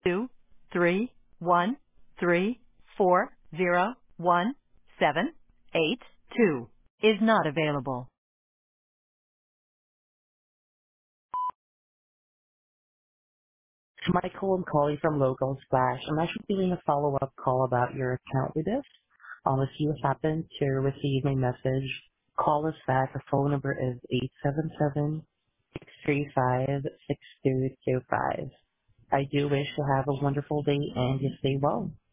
231340178 is not available. Michael, I'm calling from Local Splash. I'm actually doing a follow-up call about your account with us. If you happen to receive my message, call us back. The phone number is 877-635-6225. I do wish to have a wonderful day and you stay well.